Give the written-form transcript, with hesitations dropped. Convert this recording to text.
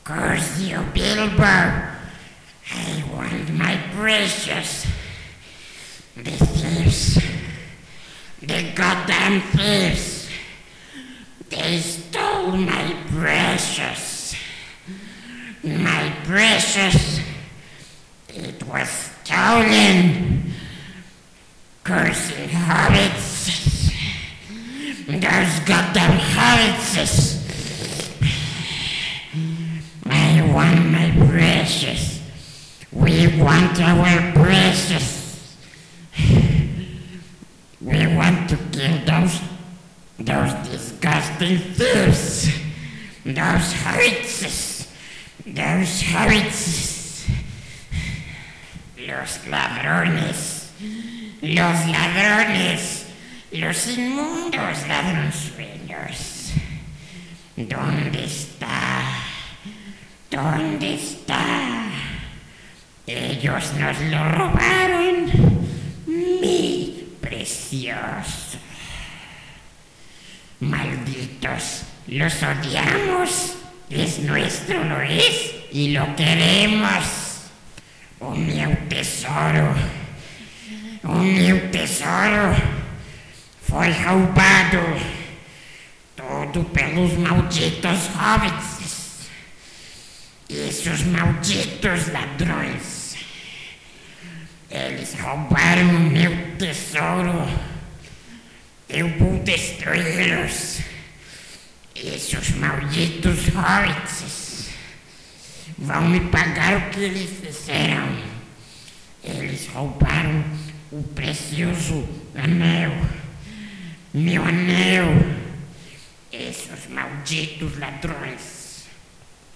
Curse you, Bilbo! I want my precious. The thieves. The goddamn thieves. They stole my precious. My precious. It was stolen. Cursing hobbits. Those goddamn hobbits. I want my precious. We want our precious. We want to kill those disgusting thieves. Those hobbits. Those hobbits. Los ladrones. Los ladrones. Los inmundos ladronzuelos. ¿Dónde está? ¿Dónde está? Ellos nos lo robaron, mi precioso. Malditos, los odiamos, es nuestro, lo es, y lo queremos. O meu tesouro, foi roubado, todo pelos malditos hobbits. Esses malditos ladrões. Eles roubaram o meu tesouro. Eu vou destruí-los. Esses malditos hobbits vão me pagar o que eles fizeram. Eles roubaram o precioso anel. Meu anel. Esses malditos ladrões.